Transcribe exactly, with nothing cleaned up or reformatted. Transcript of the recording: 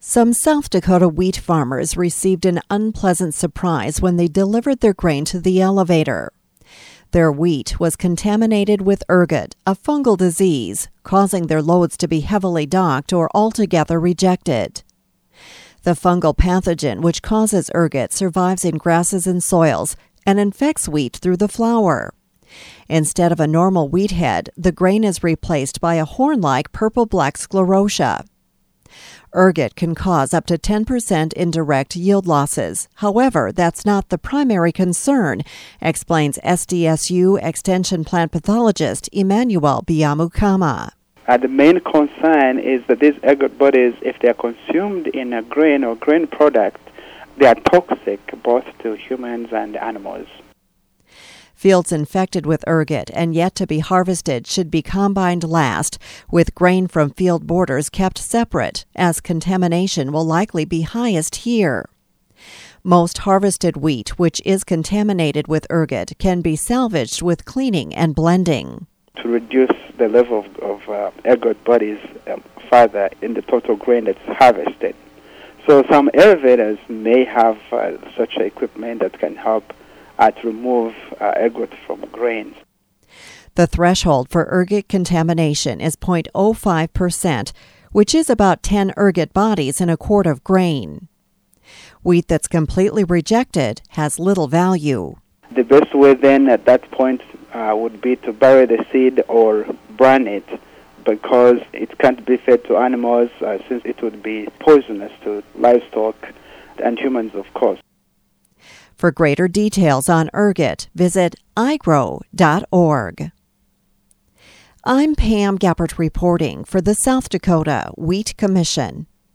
Some South Dakota wheat farmers received an unpleasant surprise when they delivered their grain to the elevator. Their wheat was contaminated with ergot, a fungal disease, causing their loads to be heavily docked or altogether rejected. The fungal pathogen which causes ergot survives in grasses and soils and infects wheat through the flour. Instead of a normal wheat head, the grain is replaced by a horn-like purple-black sclerotia. Ergot can cause up to ten percent indirect yield losses. However, that's not the primary concern, explains S D S U Extension plant pathologist Emmanuel Biamukama. Uh, the main concern is that these ergot bodies, if they are consumed in a grain or grain product, they are toxic both to humans and animals. Fields infected with ergot and yet to be harvested should be combined last, with grain from field borders kept separate, as contamination will likely be highest here. Most harvested wheat, which is contaminated with ergot, can be salvaged with cleaning and blending. To reduce the level of, of uh, ergot bodies um, further in the total grain that's harvested. So some elevators may have uh, such equipment that can help Uh, to remove uh, ergot from grains. The threshold for ergot contamination is zero point zero five percent, which is about ten ergot bodies in a quart of grain. Wheat that's completely rejected has little value. The best way then at that point uh, would be to bury the seed or burn it, because it can't be fed to animals uh, since it would be poisonous to livestock and humans, of course. For greater details on ergot, visit i grow dot org. I'm Pam Gappert reporting for the South Dakota Wheat Commission.